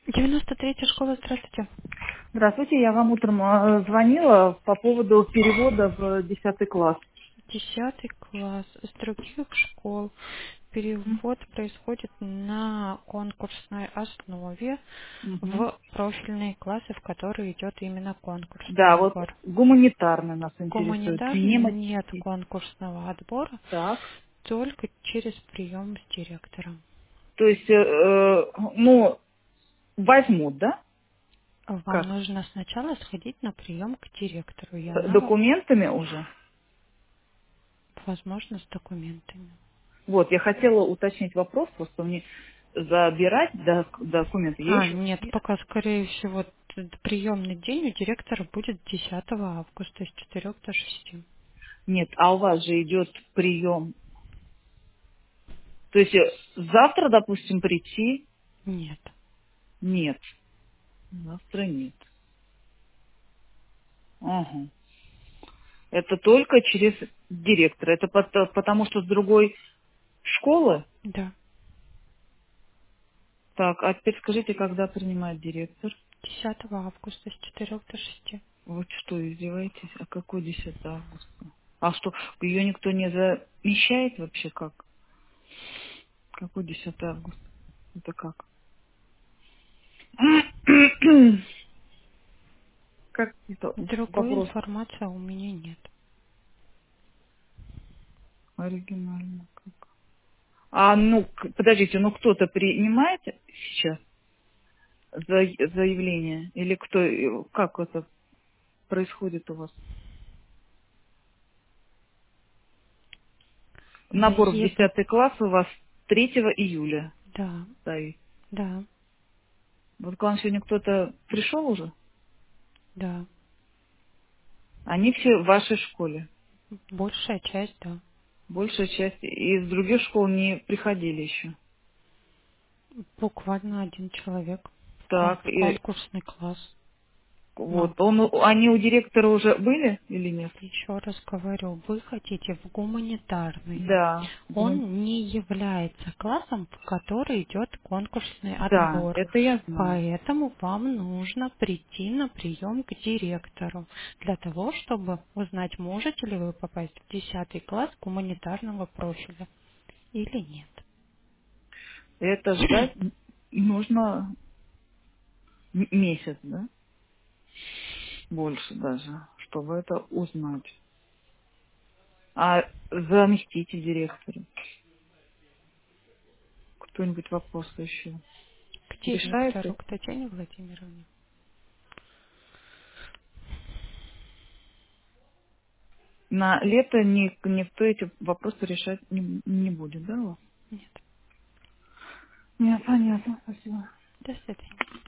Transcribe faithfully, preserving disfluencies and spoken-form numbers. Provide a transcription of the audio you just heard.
девяносто третья школа, здравствуйте. Здравствуйте, я вам утром э, звонила по поводу перевода в десятый класс. Десятый класс. С других школ перевод происходит на конкурсной основе Мгм. в профильные классы, в которые идет именно конкурсный Да, вот отбор. гуманитарный нас интересует. Гуманитарный нет Немецкий. конкурсного отбора, Так. только через прием с директором. То есть, э, э, ну, возьмут, да? Вам Как? нужно сначала сходить на прием к директору, и С она вам, документами уже? возможно, с документами. Вот, я хотела уточнить вопрос, просто мне забирать док- документы. Я А, еще... нет, пока, скорее всего, т- приемный день у директора будет десятого августа с четырёх до шести. Нет, а у вас же идет прием. То есть э, завтра, допустим, прийти? Нет. Нет. Завтра нет. Ага. Это только через директора. Это пот- потому что с другой школы. Да. Так, а теперь скажите, когда принимает директор? десятого августа с четырёх до шести. Вы что, издеваетесь? А какой десятого августа? А что, ее никто не замещает вообще как? Какой десятого августа? Это как? Как это Другой вопрос информации у меня нет. оригинально? Как? А ну, к- подождите, ну кто-то принимает сейчас за- заявление? Или кто, э, как это происходит у вас? Набор в Заеба. десятый класс у вас третьего июля Да, стоит. да, Вот к вам сегодня кто-то пришел уже? да. Они все в вашей школе. Большая часть, да. Большая часть из других школ не приходили еще. Буквально один человек в, кон- Так, в и конкурсный класс. Но вот, он, у- они у директора уже были или нет? еще раз говорю, вы хотите в гуманитарный. Да, гумани- Он не является классом, в который идет конкурсный да, отбор. это я знаю. Поэтому вам нужно прийти на прием к директору для того, чтобы узнать, можете ли вы попасть в десятый класс гуманитарного профиля или нет. Это ждать нужно м- месяц, да? Больше даже, чтобы это узнать. А заместитель директора? Кто-нибудь вопросы еще? К Решается? директору, к Татьяне Владимировне. На лето ни- никто эти вопросы решать не, не будет, да? у вас? Нет. Нет, понятно, спасибо. До свидания.